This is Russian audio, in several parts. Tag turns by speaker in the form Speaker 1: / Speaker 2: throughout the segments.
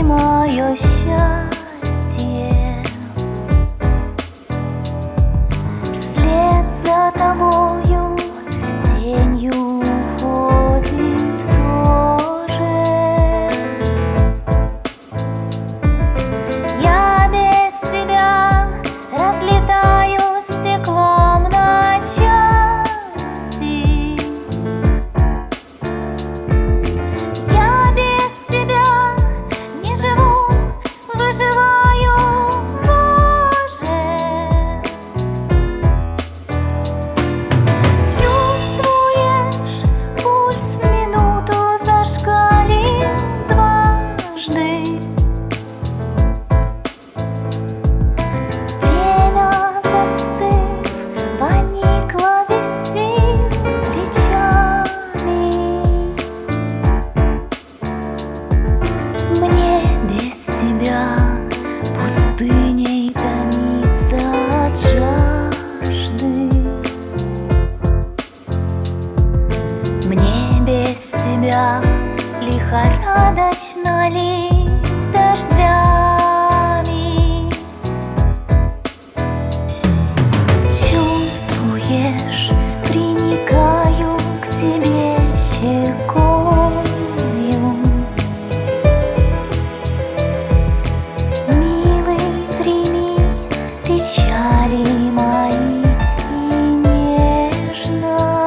Speaker 1: мое счастье. Вслед за тобою тенью уходит тоже. Я без тебя разлетаю стеклом на части. Я без тебя не живу, выживаю позже. Чувствуешь, пульс в минуту зашкалил дважды. Время, застыв, поникло без сил плечами. Мне без тебя пустыней томиться от жажды. Мне без тебя лихорадочно лить дождями. Чувствуешь, приникаю к тебе щекою. Милый, прими печали мои и нежность.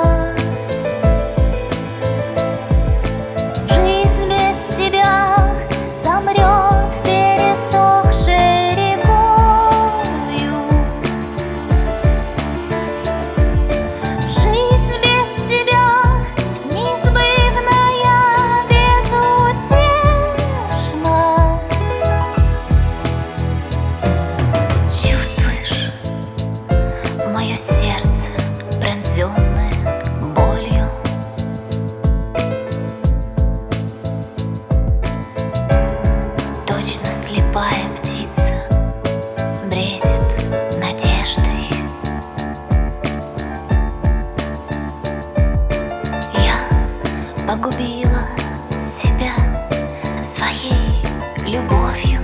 Speaker 1: Жизнь без тебя замрет пересохшей рекою. Жизнь без тебя неизбывная безутешность. Чувствуешь мое сердце, пронзенное болью? Точно слепая птица бредит надеждой. Я погубила себя своей любовью.